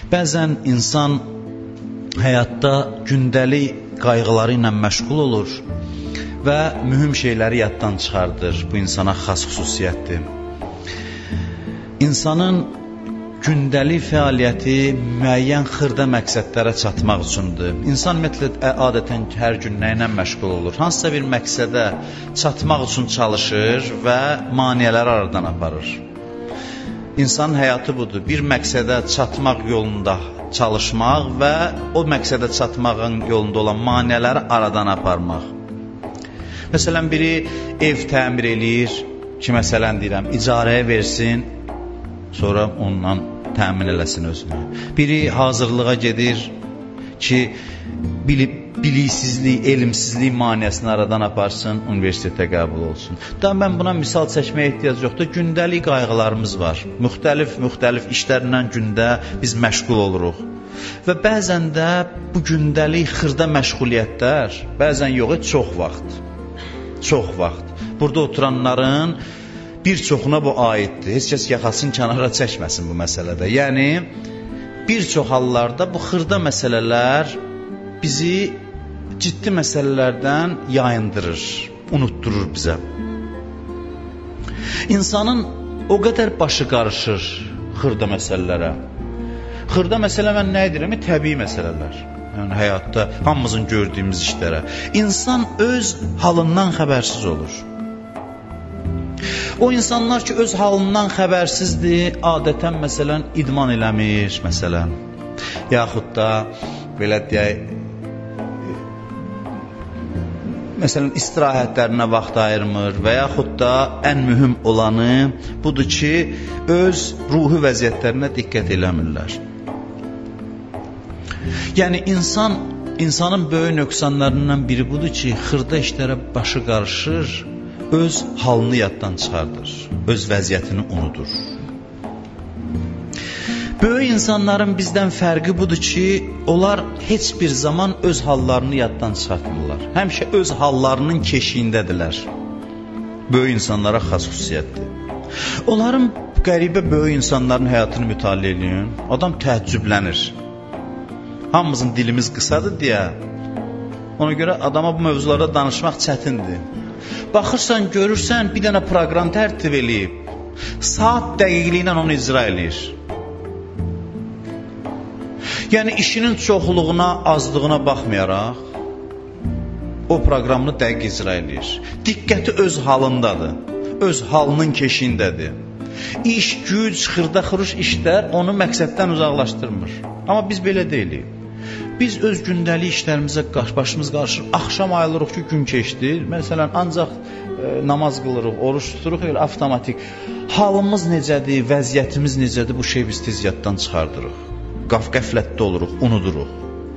Bəzən insan həyatda gündəlik qayğıları ilə məşğul olur və mühüm şeyləri yaddan çıxardır. Bu insana xas xüsusiyyətdir. İnsanın gündəlik fəaliyyəti müəyyən xırda məqsədlərə çatmaq üçündür. İnsan ümumiyyətlə adətən hər gün nə ilə məşğul olur? Hansısa bir məqsədə çatmaq üçün çalışır və maneələri aradan aparır. İnsanın həyatı budur. Bir məqsədə çatmaq yolunda çalışmaq və o məqsədə çatmağın yolunda olan maneələri aradan aparmaq. Məsələn, biri ev təmir eləyir ki, məsələn deyirəm, icarəyə versin, sonra ondan təmin eləsin özünü. Biri hazırlığa gedir ki, biliksizlik, elmsizlik maneəsini aradan aparsın, universitetə qəbul olsun. Da mən buna misal çəkməyə ehtiyac yoxdur. Gündəlik qayğılarımız var. Müxtəlif işlərlə gündə biz məşğul oluruq. Və bəzən də bu gündəlik xırda məşğuliyyətlər, bəzən yox, çox vaxt. Burada oturanların bir çoxuna bu aiddir. Heç kəs yaxasını kənara çəkməsin bu məsələdə. Yəni, bir çox hallarda bu xırda məsələlər bizi ciddi məsələlərdən yayındırır, unutturur bizə. İnsanın o qədər başı qarışır xırda məsələlərə. Xırda məsələ mən nə edirəm? Təbii məsələlər. Yəni, həyatda hamımızın gördüyümüz işlərə. İnsan öz halından xəbərsiz olur. O insanlar ki, öz halından xəbərsizdir, adətən, məsələn, idman eləmir, məsələn. Yaxud da, belə deyək, məsələn, istirahətlərinə vaxt ayırmır və yaxud da ən mühüm olanı budur ki, öz ruhi vəziyyətlərinə diqqət eləmirlər. Yəni, insanın böyük nöqsanlarından biri budur ki, xırda işlərə başı qarışır, öz halını yaddan çıxardır, öz vəziyyətini unudur. Böyük insanların bizdən fərqi budur ki, onlar heç bir zaman öz hallarını yaddan çıxartmırlar. Həmişə öz hallarının keşiyindədirlər. Böyük insanlara xas xüsusiyyətdir. Onların qəribə böyük insanların həyatını mütaliə edin, adam təəccüblənir. Hamımızın dilimiz qısadır deyə, ona görə adama bu mövzularda danışmaq çətindir. Baxırsan, görürsən, bir dənə proqram tərtib eləyib, saat dəqiqliyi ilə onu icra eləyir. Yəni, işinin çoxluğuna, azlığına baxmayaraq, o proqramını dəqiq icra eləyir. Diqqəti öz halındadır, öz halının keşiyindədir. İş, güc, xırda-xırış işlər onu məqsəddən uzaqlaşdırmır. Amma biz belə deyilik. Biz öz gündəlik işlərimizə başımız qarışır, axşam ayılırıq ki, gün keçdir. Məsələn, ancaq namaz qılırıq, oruç tuturuq, elə avtomatik. Halımız necədir, vəziyyətimiz necədir, bu şey biz tez yaddan çıxardırıq. Qəflətdə oluruq, unuduruq.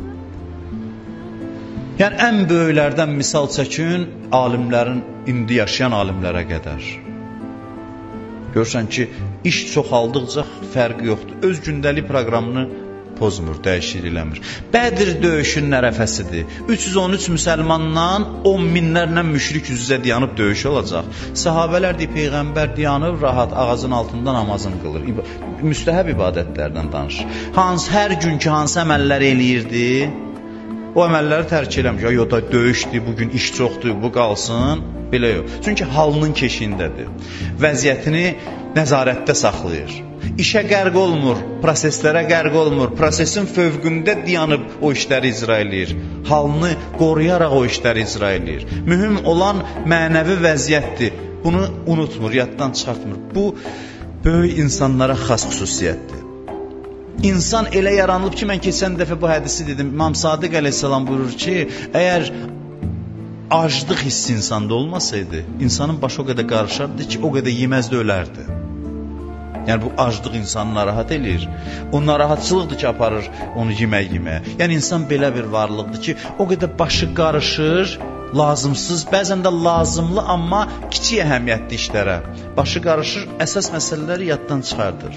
Yəni, ən böyüklərdən misal çəkin, alimlərin, indi yaşayan alimlərə qədər. Görürsən ki, iş çoxaldıqca fərqi yoxdur. Öz gündəlik proqramını pozmur, dəyişir, eləmir. Bədir döyüşün ərəfəsidir. 313 müsəlmandan 10 minlərlə müşrik üz-üzə dayanıb döyüş olacaq. Səhabələr deyir, Peyğəmbər dayanıb, rahat ağacın altında namazını qılır. Müstəhəb ibadətlərdən danışır. Hər günkü hansı əməllər eləyirdi, o əməlləri tərk eləmir. Ya da döyüşdür, bugün iş çoxdur, bu qalsın. Belə yox. Çünki halının keşiyindədir. Vəziyyətini nəzarətdə saxlayır. İşə qərq olmur, proseslərə qərq olmur, prosesin fövqündə dayanıb o işləri icra eləyir. Halını qoruyaraq o işləri icra eləyir. Mühüm olan mənəvi vəziyyətdir. Bunu unutmur, yaddan çıxartmır. Bu, böyük insanlara xas xüsusiyyətdir. İnsan elə yaranılıb ki, mən keçən dəfə bu hədisi dedim. İmam Sadiq əleyhissalam buyurur ki, əgər aclıq hissi insanda olmasaydı, insanın başı o qədər qarışardı ki, o qədər yeməzdə ölərdi. Yəni, bu aclıq insanı narahat eləyir. O narahatçılıqdır ki, aparır onu yeməyə. Yəni, insan belə bir varlıqdır ki, o qədər başı qarışır, lazımsız, bəzən də lazımlı, amma kiçik əhəmiyyətli işlərə. Başı qarışır, əsas məsələləri yaddan çıxardır.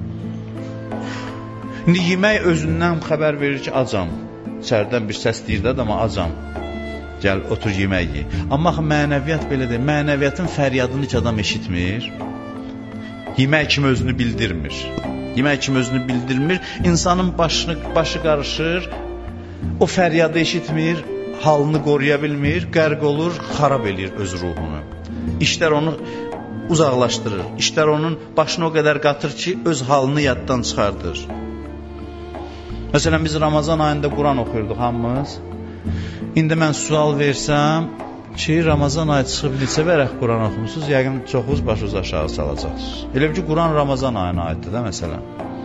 İndi yemək özündən xəbər verir ki, acam. İçərdən bir səs deyir də, amma acam. Gəl, otur yemək ye. Amma mənəviyyat belə deyil. Mənəviyyatın fəryadını ki, adam eşitmir. Yemək kimi özünü bildirmir. Yemək kimi özünü bildirmir, insanın başı qarışır, o fəryadı eşitmir, halını qoruya bilmir, qərq olur, xarab eləyir öz ruhunu. İşlər onu uzaqlaşdırır, işlər onun başına o qədər qatır ki, öz halını yaddan çıxardır. Məsələn, biz Ramazan ayında Quran oxuyurduq hamımız. İndi mən sual versəm ki, Ramazan ayı çıxıb neçə vərəq Quran oxumusunuz, yəqin çoxunuz başınız aşağı salacaqsınız. Elə ki, Quran Ramazan ayına aiddir də, məsələn.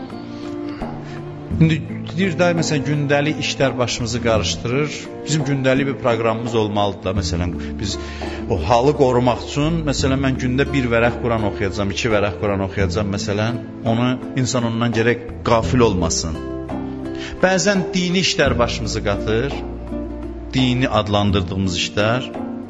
İndi deyir da, məsələn, gündəlik işlər başımızı qarışdırır. Bizim gündəlik bir proqramımız olmalıdır da, məsələn, biz o halı qorumaq üçün, məsələn, mən gündə bir vərəq Quran oxuyacam, 2 vərəq Quran oxuyacam, məsələn, insan ondan gərək qafil olmasın. Bəzən dini işlər başımızı qatır, dini adlandırdığımız işlər,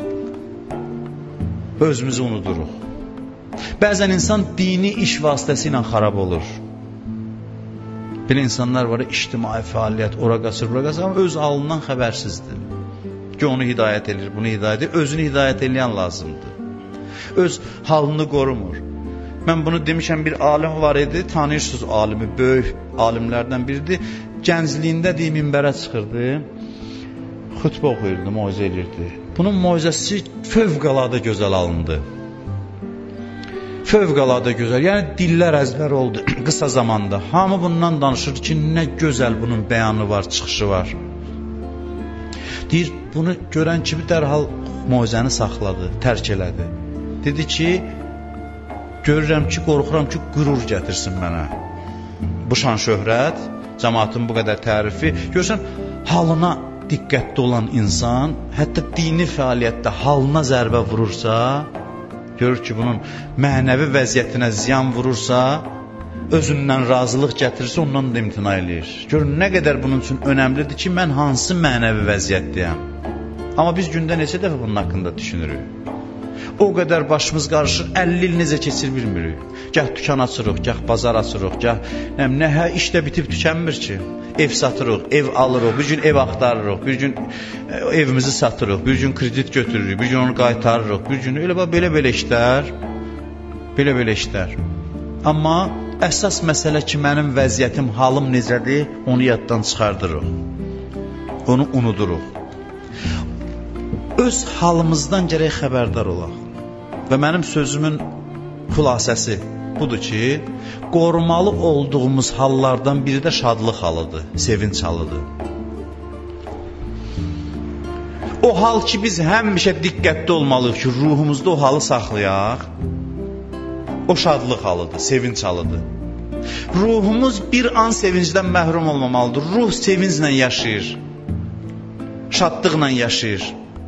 özümüzü unuduruq. Bəzən insan dini iş vasitəsi ilə xarab olur. Belə insanlar var, ictimai fəaliyyət, ora qaçır, bura qaçır, amma öz halından xəbərsizdir. Ki, onu hidayət edir, bunu hidayət edir, özünü hidayət edən lazımdır. Öz halını qorumur. Mən bunu demişəm, bir alim var idi, tanıyırsınız alimi, böyük alimlərdən biridir. Gəncliyində deyim, minbərə çıxırdı, xütbə oxuyurdu, moizə edirdi. Bunun moizəsi fövqəladə gözəl alındı. Fövqəladə gözəl, yəni dillər əzbər oldu qısa zamanda. Hamı bundan danışır ki, nə gözəl bunun bəyanı var, çıxışı var. Deyir, bunu görən kimi dərhal moizəni saxladı, tərk elədi. Dedi ki, görürəm ki, qorxuram ki, qürur gətirsin mənə. Bu şan şöhrət, cəmaatın bu qədər tərifi. Görürsən, halına diqqətli olan insan, hətta dini fəaliyyətdə halına zərbə vurursa, görür ki, bunun mənəvi vəziyyətinə ziyan vurursa, özündən razılıq gətirirsə, ondan da imtina eləyir. Görür, nə qədər bunun üçün önəmlidir ki, mən hansı mənəvi vəziyyətdəyəm. Amma biz gündə neçə dəfə bunun haqqında düşünürük. O qədər başımız qarışır, 50 il necə keçir bilmirik. Gah dükan açırıq, gah bazar açırıq, gah işdə bitib tükənmir ki. Ev satırıq, ev alırıq, bir gün ev axtarırıq, bir gün evimizi satırıq, bir gün kredit götürürük, bir gün onu qaytarırıq, bir gün belə işlər. Amma əsas məsələ ki, mənim vəziyyətim, halım necədir, onu yaddan çıxardırıq, onu unuduruq. Öz halımızdan gərək xəbərdar olaq. Və mənim sözümün xülasəsi budur ki, qorumalı olduğumuz hallardan biri də şadlıq halıdır, sevinç halıdır. O hal ki, biz həmişə diqqətli olmalıyıq ki, ruhumuzda o halı saxlayaq, o şadlıq halıdır, sevinç halıdır. Ruhumuz bir an sevincdən məhrum olmamalıdır. Ruh sevinclə yaşayır, şadlıqla yaşayır.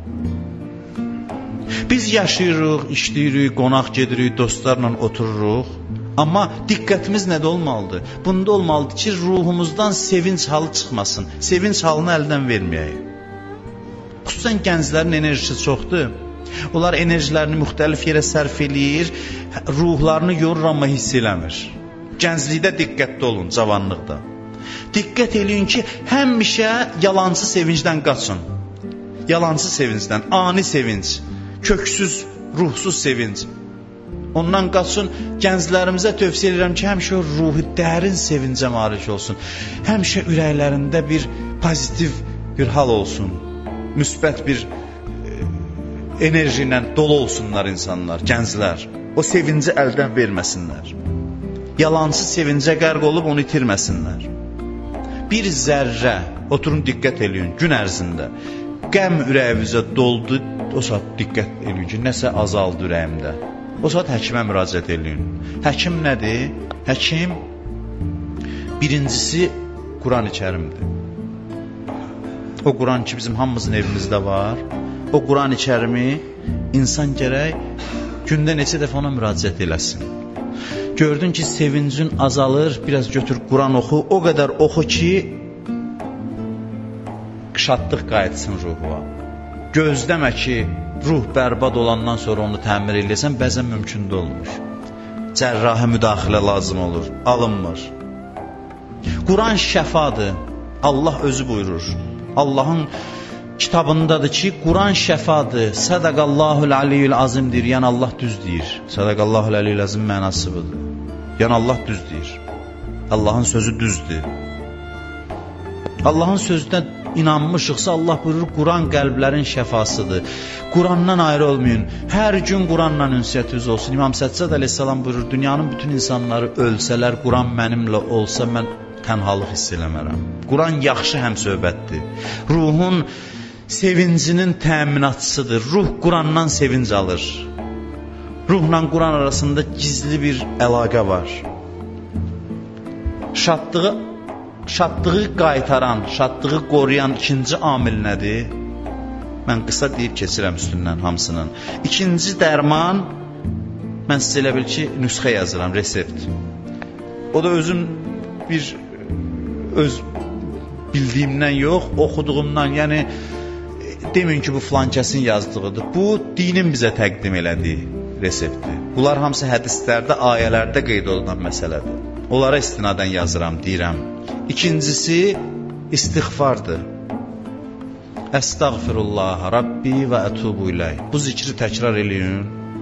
Biz yaşayırıq, işləyirik, qonaq gedirik, dostlarla otururuq. Amma diqqətimiz nədə olmalıdır? Bunda olmalıdır ki, ruhumuzdan sevinç halı çıxmasın, sevinç halını əldən verməyək. Xüsusən gənclərin enerjisi çoxdur. Onlar enerjilərini müxtəlif yerə sərf eləyir, ruhlarını yorur, amma hiss eləmir. Gənclikdə diqqətli olun, cavanlıqda. Diqqət eləyin ki, həmişə yalancı sevincdən qaçın. Yalancı sevincdən, ani sevinç, köksüz, ruhsuz sevinç. Ondan qaçın, gənclərimizə tövsiyə edirəm ki, həmişə o ruhi dərin sevincə malik olsun. Həmişə ürəklərində bir pozitiv bir hal olsun. Müsbət bir enerji ilə dolu olsunlar insanlar, gənclər. O sevinci əldən verməsinlər. Yalancı sevincə qərq olub onu itirməsinlər. Bir zərrə, oturun diqqət eləyin, gün ərzində. Qəm ürəyinizə doldu, o saat diqqət eləyin ki, nəsə azaldı ürəyimdə. O saat həkimə müraciət eləyin. Həkim nədir? Həkim birincisi Quran-ı Kərimdir. O Quran ki, bizim hamımızın evimizdə var. O Quran-ı Kərimi insan gərək gündə neçə dəfə ona müraciət eləsin. Gördün ki, sevincin azalır, biraz götür Quran oxu, o qədər oxu ki, şadlıq qayıtsın ruhuna. Gözləmə ki, ruh bərbad olandan sonra onu təmir eləyəsən, bəzən mümkün də olmur. Cərrahə müdaxilə lazım olur, alınmır. Quran şəfadır, Allah özü buyurur. Allahın kitabındadır ki, Quran şəfadır, sədəqallahul aliyyül azim deyir, yəni Allah düz deyir. Sədəqallahul aliyyül azim mənası budur. Yəni Allah düz deyir. Allahın sözü düzdür. Allahın sözünə inanmışıqsa Allah buyurur, Quran qəlblərin şəfasıdır. Qurandan ayrı olmayın. Hər gün Quranla ünsiyyətiniz olsun. İmam Səccad əleyhissalam buyurur, dünyanın bütün insanları ölsələr, Quran mənimlə olsa mən tənhalıq hiss eləmərəm. Quran yaxşı həmsöhbətdir. Ruhun sevincinin təminatçısıdır. Ruh Qurandan sevinc alır. Ruhla Quran arasında gizli bir əlaqə var. Şadlığı qaytaran, şadlığı qoruyan ikinci amil nədir? Mən qısa deyib keçirəm üstündən hamısının. İkinci dərman, mən sizə elə bil ki, nüsxə yazıram, resept. O da özüm öz bildiyimdən yox, oxuduğumdan, yəni demin ki, bu filankəsin yazdığıdır. Bu, dinin bizə təqdim elədiyi reseptdir. Bunlar hamısı hədislərdə, ayələrdə qeyd olunan məsələdir. Onlara istinadən yazıram, deyirəm. İkincisi, istiğfardır. Əstəğfirullah, Rabbi və ətubu iləy. Bu zikri təkrar eləyin.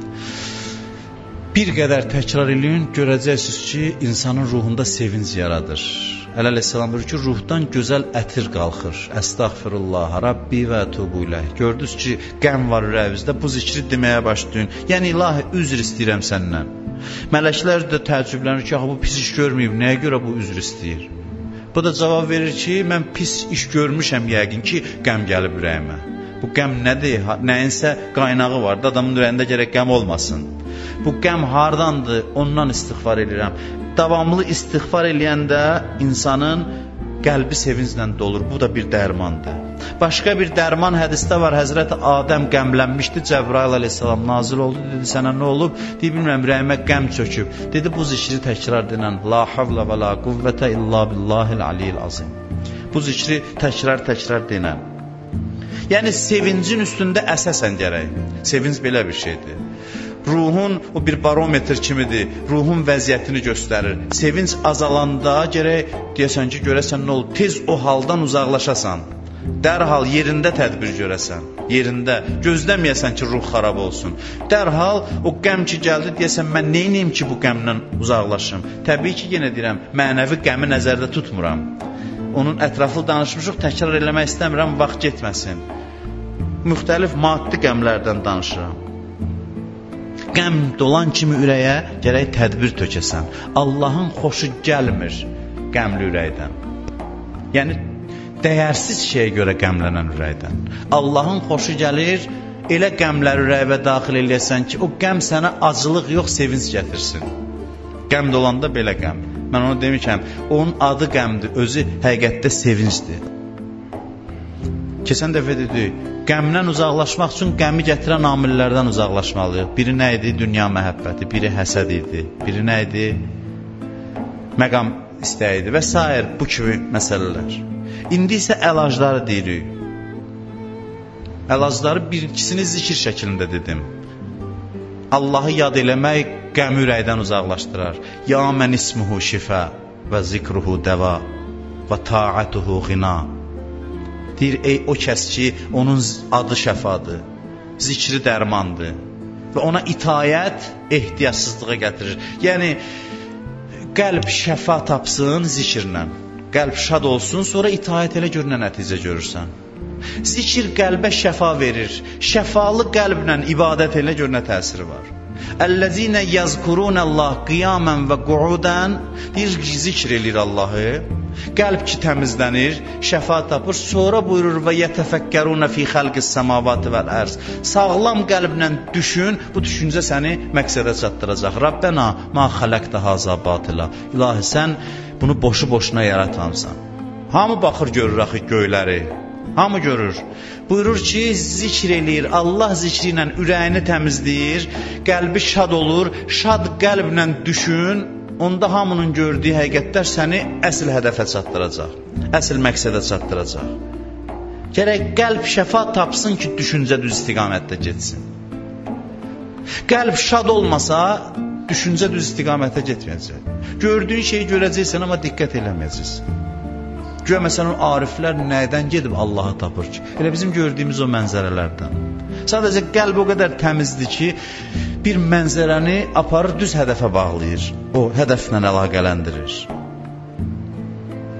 Bir qədər təkrar eləyin, görəcəksiniz ki, insanın ruhunda sevinc yaradır. Əleyhissalam buyurur ki, ruhdan gözəl ətir qalxır. Əstəğfirullah, Rabbi və ətubu iləy. Gördünüz ki, qəm var ürəyinizdə, bu zikri deməyə başlayın. Yəni, ilahi, üzr istəyirəm səndən. Mələklər də təəccüblənir ki, bu pis iş görməyib, nəyə görə bu üzr istəyir? Bu da cavab verir ki, mən pis iş görmüşəm yəqin ki, qəm gəlib ürəyimə. Bu qəm nədir? Nəyinsə qaynağı var da, adamın ürəyində gərək qəm olmasın. Bu qəm hardandır? Ondan istiğfar edirəm. Davamlı istiğfar eləyəndə insanın qəlbi sevinclə dolur. Bu da bir dərmandır. Başqa bir dərman hədisdə var. Həzrəti Adəm qəmlənmişdi. Cəbrail əleyhissalam nazil oldu. Dedi, sənə nə olub? Deyib, bilmirəm, ürəyimə qəm çöküb. Dedi, bu zikri təkrar denən. La havlə və la quvvətə illa billahil aliyyil azim. Bu zikri təkrar denən. Yəni, sevincin üstündə əsasən gərək. Sevinc belə bir şeydir. Ruhun o bir barometr kimidir. Ruhun vəziyyətini göstərir. Sevinç azalanda gərək deyəsən ki, görəsən nə olur? Tez o haldan uzaqlaşasan. Dərhal yerində tədbir görəsən. Yerində. Gözləməyəsən ki, ruh xarab olsun. Dərhal o qəm ki gəldi, deyəsən, mən neyniyim ki, bu qəmdən uzaqlaşım? Təbii ki, yenə deyirəm, mənəvi qəmi nəzərdə tutmuram. Onun ətraflı danışmışıq, təkrar eləmək istəmirəm, vaxt getməsin. Müxtəlif maddi qəmlərdən danışıram. Qəm dolan kimi ürəyə gərək tədbir tökəsən. Allahın xoşu gəlmir qəmli ürəkdən. Yəni, dəyərsiz şeyə görə qəmlənən ürəkdən. Allahın xoşu gəlir, elə qəmlər ürəyivə daxil eləyəsən ki, o qəm sənə acılıq yox, sevinç gətirsin. Qəm dolanda belə qəm. Mən onu demişəm, onun adı qəmdir, özü həqiqətdə sevincdir. Keçən dəfə dedik, qəmdən uzaqlaşmaq üçün qəmi gətirən amillərdən uzaqlaşmalıyıq. Biri nə idi? Dünya məhəbbəti, biri həsəd idi, biri nə idi? Məqam istəyi idi və s. bu kimi məsələlər. İndi isə əlacları deyirik. Əlacları birincisini zikir şəklində dedim. Allahı yad eləmək qəmi ürəkdən uzaqlaşdırar. Ya mən ismuhu şifə və zikruhu dəva və taatuhu ğina. Deyir, ey o kəs ki, onun adı şəfadır, zikri dərmandır və ona itayət ehtiyacsızlığa gətirir. Yəni, qəlb şəfa tapsın zikirlə, qəlb şad olsun, sonra itayət elə gör nə nəticə görürsən. Zikir qəlbə şəfa verir, şəfalı qəlblə ibadət elə gör nə təsiri var. Əl-ləzinə yazkurunəllah qiyamən və qu'udən, deyir, zikr edir Allahı. Qəlb ki təmizlənir, şəfa tapır, sonra buyurur və yətəfəkkərunə fi xəlqis səmavatı vəl ərz. Sağlam qəlblə düşün, bu düşüncə səni məqsədə çatdıracaq. Rabbena ma xələqtə haza batıla. İlahi, sən bunu boşu-boşuna yaratmamısan. Hamı baxır, görür axı göyləri. Hamı görür. Buyurur ki, zikr eləyir, Allah zikri ilə ürəyini təmizləyir, qəlbi şad olur, şad qəlblə düşün, onda hamının gördüyü həqiqətlər səni əsl hədəfə çatdıracaq, əsl məqsədə çatdıracaq. Gərək qəlb şəfa tapsın ki, düşüncə düz istiqamətdə getsin. Qəlb şad olmasa, düşüncə düz istiqamətə getməyəcək. Gördüyün şeyi görəcəksən, amma diqqət eləməyəcəksən. Güya məsələn, ariflər nədən gedib Allahı tapır ki? Elə bizim gördüyümüz o mənzərələrdən. Sadəcə qəlb o qədər təmizdir ki, bir mənzərəni aparır, düz hədəfə bağlayır, o hədəflə əlaqələndirir.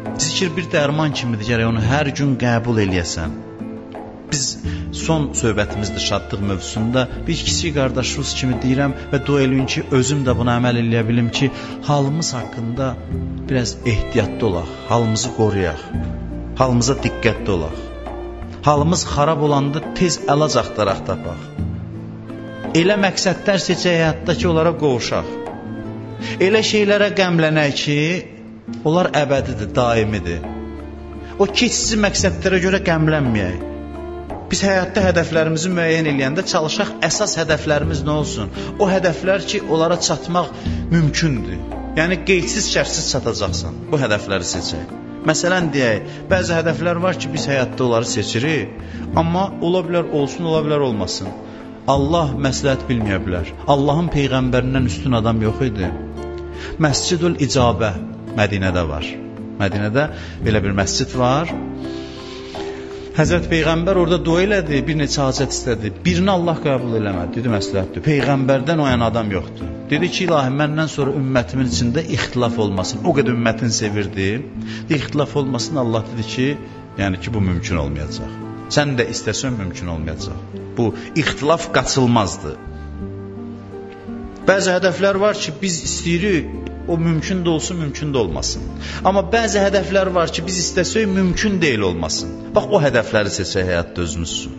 Zikir bir dərman kimidir, gərək onu hər gün qəbul eləyəsən. Biz son söhbətimizdə şadlıq mövzusunda bir kiçik qardaşımız kimi deyirəm və dua eləyin ki, özüm də buna əməl eləyə bilim ki, halımız haqqında biraz ehtiyatlı olaq, halımızı qoruyaq, halımıza diqqətli olaq. Halımız xarab olanda tez əlac axtaraq tapaq. Elə məqsədlər seçək həyatda ki, onlara qovuşaq. Elə şeylərə qəmlənək ki, onlar əbədidir, daimidir. O keçici məqsədlərə görə qəmlənməyək. Biz həyatda hədəflərimizi müəyyən eləyəndə çalışaq, əsas hədəflərimiz nə olsun? O hədəflər ki, onlara çatmaq mümkündür. Yəni, qeydsiz, şərtsiz çatacaqsan. Bu hədəfləri seçək. Məsələn, deyək, bəzi hədəflər var ki, biz həyatda onları seçirik, amma ola bilər olsun, ola bilər olmasın. Allah məsləhət bilməyə bilər. Allahın Peyğəmbərindən üstün adam yox idi. Məscidül İcabə Mədinədə var. Mədinədə belə bir məscid var. Həzrət Peyğəmbər orada dua elədi, bir neçə hacət istədi. Birini Allah qəbul eləmədi, dedi məsləhətdir. Peyğəmbərdən oyan adam yoxdur. Dedi ki, ilahi, məndən sonra ümmətimin içində ixtilaf olmasın. O qədər ümmətini sevirdi. İxtilaf olmasın, Allah dedi ki, yəni ki, bu mümkün olmayacaq. Sən də istəsən mümkün olmayacaq. Bu ixtilaf qaçılmazdır. Bəzi hədəflər var ki, biz istəyirik, o mümkün də olsun, mümkün də olmasın. Amma bəzi hədəflər var ki, biz istəsək, mümkün deyil olmasın. Bax, o hədəfləri seçək həyatda özümüz üçün.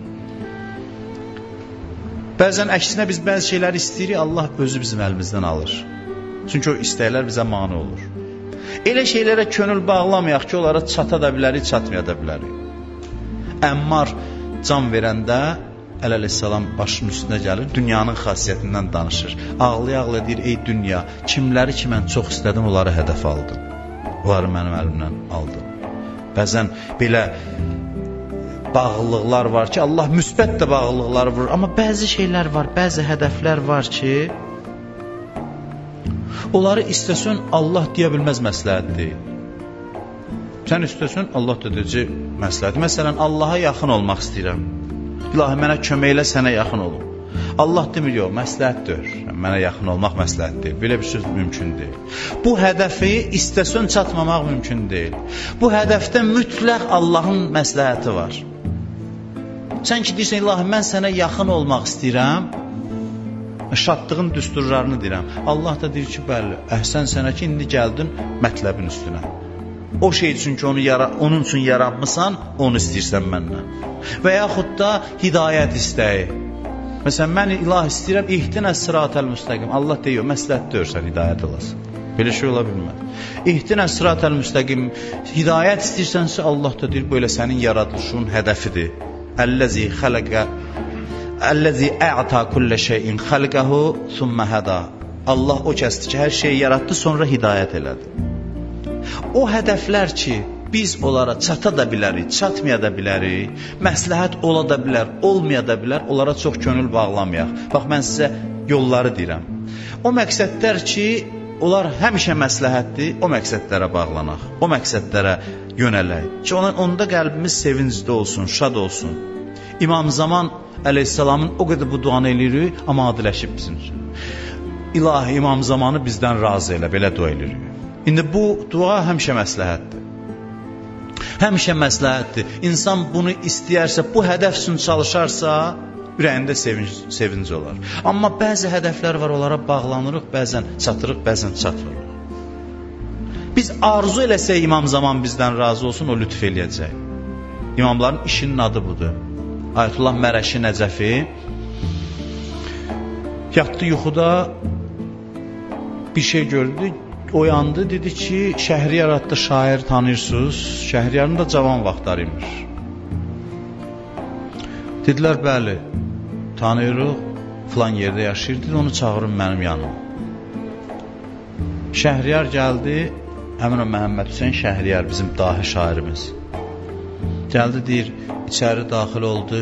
Bəzən əksinə biz bəzi şeyləri istəyirik, Allah özü bizim əlimizdən alır. Çünki o istəklər bizə mane olur. Elə şeylərə könül bağlamayaq ki, onlara çata da bilərik, çatmaya da bilərik. Əmmar can verəndə Əleyhissalam başının üstünə gəlir, dünyanın xasiyyətindən danışır. Ağlaya-ağlaya deyir, ey dünya, kimləri ki mən çox istədim, onları hədəf aldım. Onları mənim əlimdən aldım. Bəzən belə bağlılıqlar var ki, Allah müsbət də bağlılıqlar vurur. Amma bəzi şeylər var, bəzi hədəflər var ki, onları istəsən Allah deyə bilməz məsləhət deyil. Sən istəsən Allah da deyəcək məsləhət. Məsələn, Allaha yaxın olmaq istəyirəm. İlahi, mənə kömək elə, sənə yaxın olum. Allah demir, yox, məsləhət deyir. Mənə yaxın olmaq məsləhət deyil. Belə bir söz mümkün deyil. Bu hədəfi istəsən çatmamaq mümkün deyil. Bu hədəfdə mütləq Allahın məsləhəti var. Sən ki, deyirsən, ilahi, mən sənə yaxın olmaq istəyirəm, şadlığın düsturlarını deyirəm. Allah da deyir ki, bəli, əhsən sənə ki, indi gəldin mətləbin üstünə. O şey üçün ki, onun üçün yaranmısan, onu istəyirsən məndən. Və yaxud da hidayət istəyi. Məsələn, mən ilah istəyirəm, ihdinə sıratəl müstəqim. Allah deyir, məsləhət deyirsən, hidayət olasın. Belə şey ola bilməz. İhdinə sıratəl müstəqim. Hidayət istəyirsənsə, Allah da deyir, böyle sənin yaradılışın hədəfidir. Əlləzi xələqə, əlləzi ə'ta kullə şeyin xəlqəhu sümmə həda. Allah o kəsdir ki, hər şeyi yaratdı, sonra hidayət elədi. O hədəflər ki, biz onlara çata da bilərik, çatmaya da bilərik, məsləhət ola da bilər, olmaya da bilər, onlara çox könül bağlamayaq. Bax, mən sizə yolları deyirəm. O məqsədlər ki, onlar həmişə məsləhətdir, o məqsədlərə bağlanaq, o məqsədlərə yönələk. Ki, onda qəlbimiz sevincli olsun, şad olsun. İmam Zaman Əleyhisselamın o qədər bu duanı eləyirik, amma adiləşib bizim üçün. İlahi, İmam Zamanı bizdən razı elə, belə dua eləyirik. İndi bu dua həmişə məsləhətdir. Həmişə məsləhətdir. İnsan bunu istəyərsə, bu hədəf üçün çalışarsa, ürəyində sevinc olar. Amma bəzi hədəflər var, onlara bağlanırıq, bəzən çatırıq, bəzən çatmırıq. Biz arzu eləsək, İmam Zaman bizdən razı olsun, o lütf eləyəcək. İmamların işinin adı budur. Ayətullah Mərəşi Nəcəfi yatdı yuxuda, bir şey gördü, oyandı, dedi ki, Şəhriyar adlı şair tanıyırsınız, Şəhriyarın da cavan vaxtları imiş. Dedilər, bəli, tanıyırıq, filan yerdə yaşayır, dedi, onu çağırın mənim yanıma. Şəhriyar gəldi, həmin o Məhəmməd Hüseyn Şəhriyar, bizim dahi şairimiz. Gəldi, deyir, içəri daxil oldu.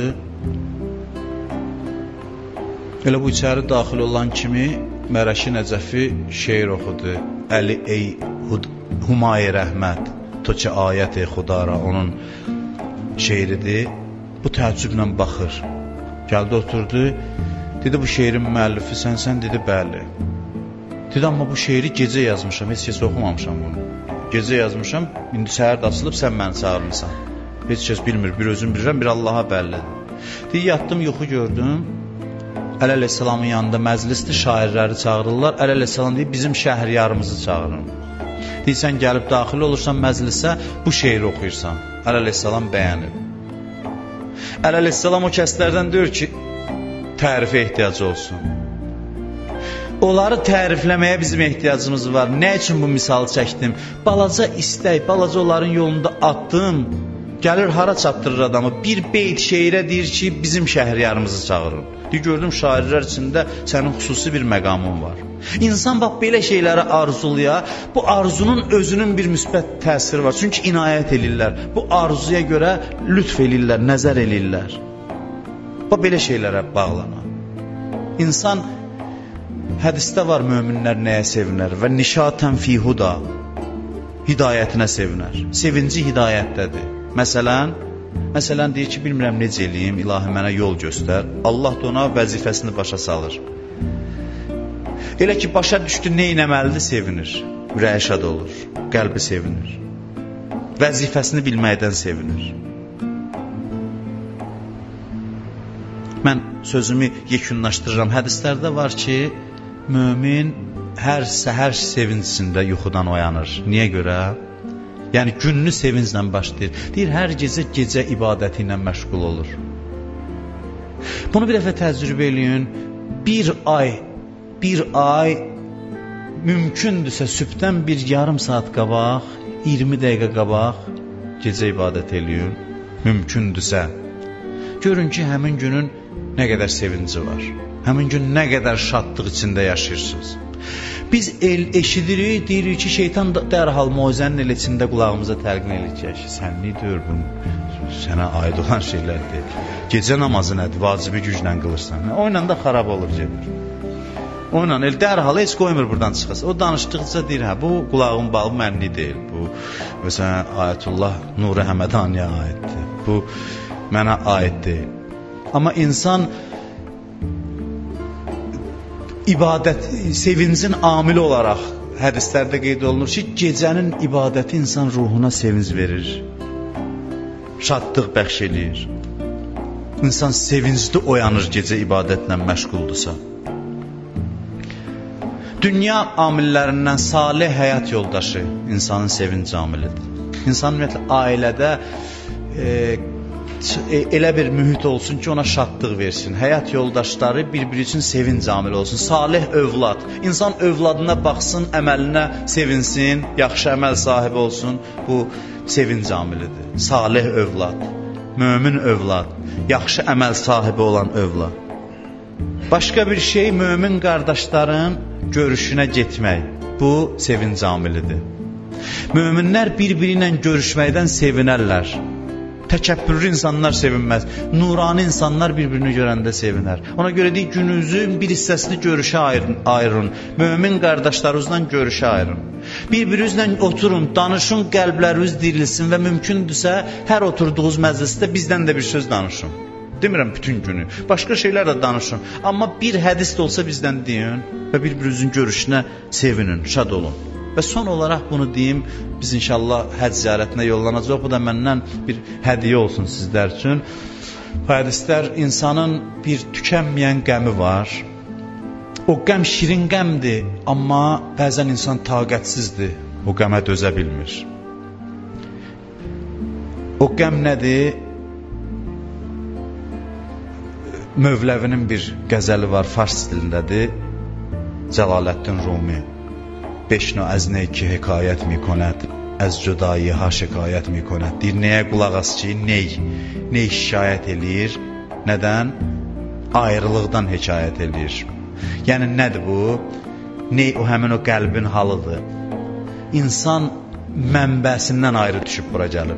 Elə bu içəri daxil olan kimi Mərəşi Nəcəfi şeir oxudu. Əli ey Humayi Rəhmət, to ki ayət-i Xudara, onun şeiridir. Bu təəccüblə baxır. Gəldi, oturdu. Dedi, bu şeirin müəllifi sənsən? Dedi, bəli. Dedi, amma bu şeiri gecə yazmışam, heç kəs oxumamışam bunu. gecə yazmışam, indi səhər də açılıb sən məni çağırmısan. Heç kəs bilmir, bir özüm bilirəm, bir Allaha bəllidir. Deyir, yatdım, yuxu gördüm. Əli əleyhissalamın yanında məclisdə şairləri çağırırlar. Əli əleyhissalam deyir, bizim şəhriyarımızı çağırın. Deyir, sən gəlib daxil olursan məclisə, bu şeiri oxuyursan. Əli əleyhissalam bəyənir. Əli əleyhissalam o kəslərdən deyir ki, tərifə ehtiyacı olsun. Onları tərifləməyə bizim ehtiyacımız var. Nə üçün bu misalı çəkdim? Balaca istək, balaca onların yolunda atdım. Gəlir, hara çatdırır adamı? Bir beyt şeirə deyir ki, bizim şəhriyarımızı çağırın. Deyir, gördüm şairlər içində sənin xüsusi bir məqamın var. İnsan bax, belə şeyləri arzuluya, bu arzunun özünün bir müsbət təsiri var. Çünki inayət elirlər. Bu arzuya görə lütf elirlər, nəzər elirlər. Bax, belə şeylərə bağlanan. İnsan, hədisdə var möminlər nəyə sevinər və nişatən fi huda, hidayətinə sevinər. Sevinci hidayətdədir. Məsələn deyir ki, bilmirəm necə eləyim, ilahi mənə yol göstər. Allah da ona vəzifəsini başa salır. Elə ki, başa düşdü, nə etməlidir, sevinir. Ürəyi şad olur, qəlbi sevinir. Vəzifəsini bilməkdən sevinir. Mən sözümü yekunlaşdırıram. Hədislərdə var ki, mömin hər səhər sevincində yuxudan oyanır. Niyə görə? Yəni gününü sevinclə başlayır. Deyir, hər gecə ibadəti ilə məşğul olur. Bunu bir dəfə təcrübə eləyin. Bir ay mümkündürsə sübhdən bir yarım saat qabaq, 20 dəqiqə qabaq gecə ibadət eləyin. Mümkündürsə. Görün ki, həmin günün nə qədər sevinci var. Həmin gün nə qədər şadlıq içində yaşayırsınız. Biz eşidirik, deyirik ki, şeytan dərhal moizənin el içində qulağımıza təlqin edir ki, sən nə deyir bu, sənə aid olan şeylər deyil. Gecə namazı nədir, vacibi güclə qılırsan. O ilə də xarab olur gedir. O ilə el dərhal heç qoymur buradan çıxasın. O danışdıqca deyir, hə, bu qulağın balı mənli deyil. Bu, məsələn, Ayətullah Nuri Həmədaniyə aiddir. Bu, mənə aid deyil. Amma insan ibadət, sevincin amili olaraq hədislərdə qeyd olunur ki, gecənin ibadəti insan ruhuna sevinc verir, şadlıq bəxş eləyir. İnsan sevincli oyanır gecə ibadətlə məşğuldursa. Dünya amillərindən salih həyat yoldaşı insanın sevinc amilidir. İnsan ümumiyyətlə ailədə elə bir mühit olsun ki, ona şadlıq versin. Həyat yoldaşları bir-biri üçün sevinc amili olsun. Salih övlad. İnsan övladına baxsın, əməlinə sevinsin, yaxşı əməl sahibi olsun. Bu sevinc amilidir. Salih övlad, mömin övlad, yaxşı əməl sahibi olan övlad. Başqa bir şey mömin qardaşların görüşünə getmək. Bu sevinc amilidir. Möminlər bir-biri ilə görüşməkdən sevinərlər. Təkəbbürlü insanlar sevinməz. Nurani insanlar bir-birini görəndə sevinər. Ona görə deyək, gününüzün bir hissəsini görüşə ayırın. Mömin qardaşlarınızla görüşə ayırın. Bir-birinizlə oturun, danışın, qəlbləriniz dirilsin və mümkündürsə, hər oturduğunuz məclisdə bizdən də bir söz danışın. Demirəm bütün günü. Başqa şeylər də danışın. Amma bir hədis də olsa bizdən deyin və bir-birinizin görüşünə sevinin, şad olun. Və son olaraq bunu deyim, biz inşallah həcc ziyarətinə yollanacaq. Bu da məndən bir hədiyyə olsun sizlər üçün. Bu hədislər, insanın bir tükənməyən qəmi var. O qəm şirin qəmdir, amma bəzən insan taqətsizdir, o qəmə dözə bilmir. O qəm nədir? Mövləvinin bir qəzəli var, fars dilindədir, Cəlaləddin Rumi. Beş növ az ney ki hekayət mi konət, az cüdayi ha şikayət mi konət. Deyir, nəyə qulaq as ki, ney şikayət eləyir, nədən? Ayrılıqdan hekayət eləyir. Yəni nədir bu? Ney o həmin o qəlbin halıdır. İnsan mənbəsindən ayrı düşüb bura gəlib.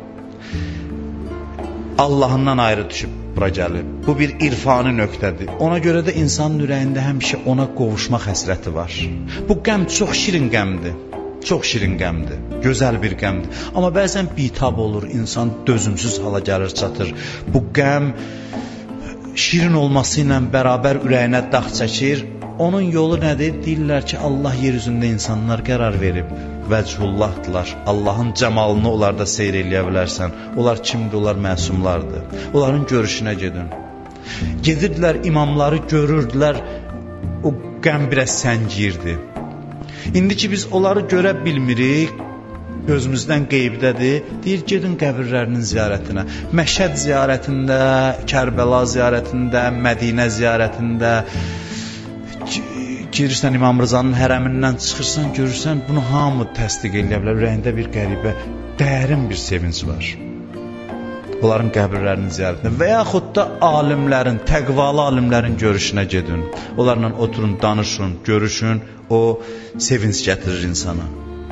Allahından ayrı düşüb bura gəlib. Bu bir irfani nöqtədir. Ona görə də insanın ürəyində həmişə ona qovuşmaq həsrəti var. Bu qəm çox şirin qəmdir. Çox şirin qəmdir. Gözəl bir qəmdir. Amma bəzən bitab olur, insan dözümsüz hala gəlir, çatır. Bu qəm şirin olması ilə bərabər ürəyinə dağ çəkir. onun yolu nədir? Deyirlər ki, Allah yer üzündə insanlar qərar verib. Vəchullahdılar. Allahın cəmalını onlarda seyr eləyə bilərsən. Onlar kimdir? Onlar məsumlardır. Onların görüşünə gedin. Gedirdilər, imamları görürdülər, o qəm biraz səngirdi. İndi ki, biz onları görə bilmirik, gözümüzdən qeybdədir, deyir, gedin qəbirlərinin ziyarətinə. Məşəd ziyarətində, Kərbəla ziyarətində, Mədinə ziyarətində, girirsən İmam Rızanın hərəmindən çıxırsan, görürsən, bunu hamı təsdiq eləyə bilər. Ürəyində bir qəribə, dərin bir sevinç var. Onların qəbirlərinin ziyarətində və yaxud da alimlərin, təqvalı alimlərin görüşünə gedin. Onlarla oturun, danışın, görüşün, o sevinç gətirir insana.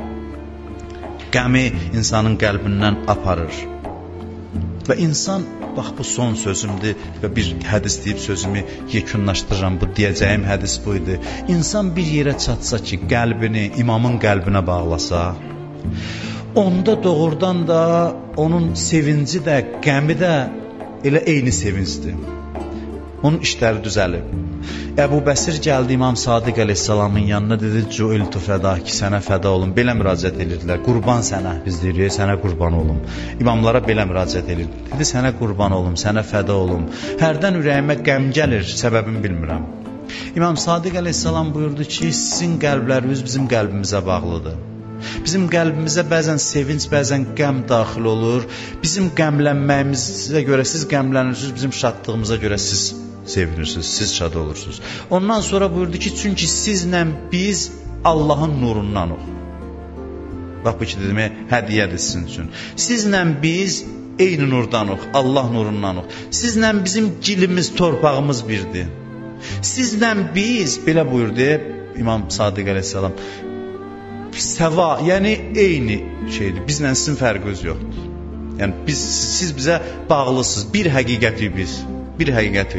Qəmi insanın qəlbindən aparır. Və insan, bax bu son sözümdür və bir hədis deyib sözümü yekunlaşdırıram, bu deyəcəyim hədis bu idi. İnsan bir yerə çatsa ki, qəlbini imamın qəlbinə bağlasa, onda doğrudan da onun sevinci də, qəmi də elə eyni sevincdir. Onun işləri düzəlib. Əbu Bəsir gəldi İmam Sadiq əleyhissalamın yanına, dedi, Cuiltu fədaki, sənə fəda olum. Belə müraciət edirdilər, qurban sənə. Biz deyirik, sənə qurban olum. İmamlara belə müraciət edirdilər. Dedi, sənə qurban olum, sənə fəda olum. Hərdən ürəyimə qəm gəlir, səbəbini bilmirəm. İmam Sadiq əleyhissalam buyurdu ki, sizin qəlbləriniz bizim qəlbimizə bağlıdır. Bizim qəlbimizə bəzən sevinç, bəzən qəm daxil olur. Bizim qəmlənməyimizə görə siz qəmlənirsiniz, bizim şadlığımıza görə siz sevinirsiniz, siz şad olursunuz. Ondan sonra buyurdu ki, çünki sizlə biz Allahın nurundanıq. Bax bu ki, demək, hədiyyədir sizin üçün. Sizlə biz eyni nurdanıq, Allah nurundanıq. Sizlə bizim gilimiz, torpağımız birdir. Sizlə biz, belə buyurdu İmam Sadiq əleyhissalam, səva, yəni eyni şeydir. Bizlə sizin fərqiniz yoxdur. Yəni siz bizə bağlısınız. Bir həqiqəti biz. Bir həqiqəti.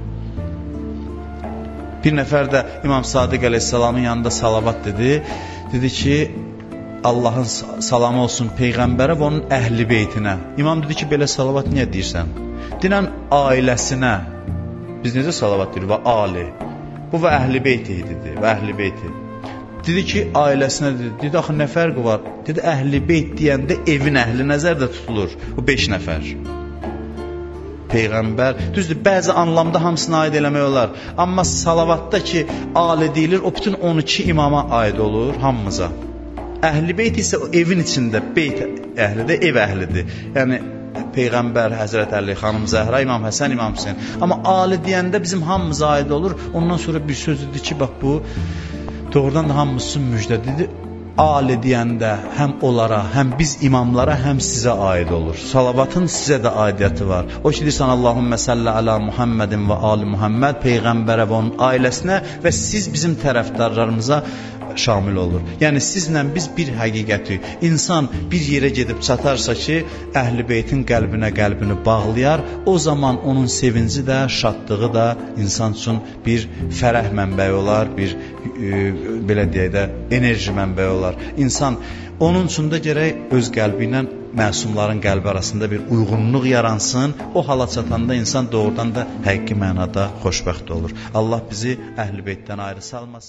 Bir nəfər də İmam Sadiq əleyhissalamın yanında salavat dedi. Dedi ki, Allahın salamı olsun Peyğəmbərə və onun əhli beytinə. İmam dedi ki, belə salavat niyə deyirsən? Dinən ailəsinə. Biz necə salavat deyirik? Və ali. Bu və əhli beyti dedi. Və əhli beyti. Dedi ki, ailəsinə dedi. Dedi, axı nə fərqi var? Dedi, əhli beyt deyəndə evin əhli nəzərdə tutulur. Bu 5 nəfər. Peyğəmbər, düzdür, bəzi anlamda hamısına aid eləmək olar. Amma salavatda ki, ali deyilir, o bütün 12 imama aid olur, hamımıza. Əhl-i beyt isə o evin içində, beyt əhlidir, ev əhlidir. Yəni, Peyğəmbər, Həzrət Əli, xanım Zəhra, İmam Həsən, İmam Hüseyin. Amma ali deyəndə bizim hamımıza aid olur. Ondan sonra bir söz dedi ki, bax bu, doğrudan da hamımızın müjdə dedi. Ali deyəndə həm onlara, həm biz imamlara, həm sizə aid olur. Salavatın sizə də aidiyyəti var. O ki, deyirsən, Allahümmə səllə alə Muhammedin və ali Muhammed, Peyğəmbərə və onun ailəsinə və siz bizim tərəfdarlarımıza şamil olur. Yəni, sizlə biz bir həqiqəti, insan bir yerə gedib çatarsa ki, əhl-i beytin qəlbini bağlayar, o zaman onun sevinci də, şadlığı da insan üçün bir fərəh mənbəyi olar, bir, belə deyək də, enerji mənbəyi olar. İnsan, onun üçün də gərək öz qəlbi ilə məsumların qəlbi arasında bir uyğunluq yaransın, o hala çatanda insan doğrudan da həqiqi mənada xoşbəxt olur. Allah bizi əhl-i beytdən ayrı salmasın.